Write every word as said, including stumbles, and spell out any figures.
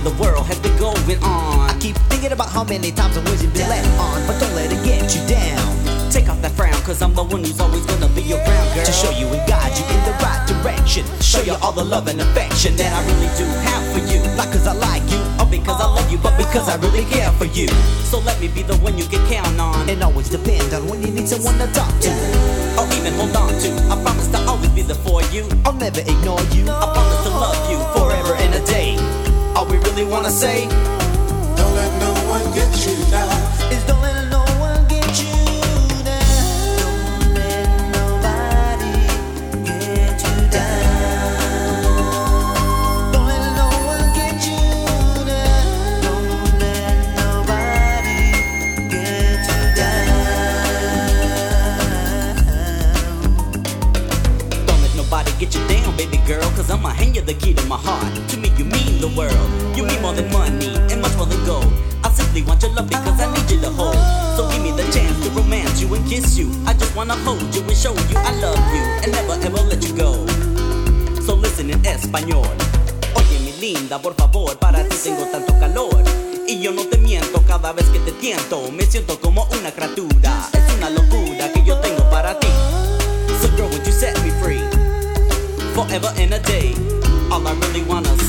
the world has been going on. I keep thinking about how many times I was you've been left on, but don't let it get you down. Take off that frown, cause I'm the one who's always gonna be around, girl. To show you and guide you in the right direction, Show you all the love and affection that I really do have for you. not cause I like you, Or because I love you, but because I really care for you. So let me be the one you can count on, and always depend on when you need someone to talk to, or even hold on to. I promise to always be there for you. I'll never ignore you, I promise to love you forever and a day. All we really wanna say, don't let no one get you down. is don't let no one get you down. Don't let nobody get you down. Don't let no one get you down. Don't let nobody get you down. don't let nobody get you down, baby girl. Cause I'ma hand you the key to my heart. To me you mean the world. You mean more than money and much more than gold. I simply want your love because I need you to hold. So give me the chance to romance you and kiss you. I just wanna hold you and show you I love you and never ever let you go. So listen in español. Oye mi linda, por favor, para ti tengo tanto calor. Y yo no te miento, cada vez que te tiento me siento como una criatura. Es una locura que yo tengo para ti. So girl, would you set me free? Forever and a day. All I really wanna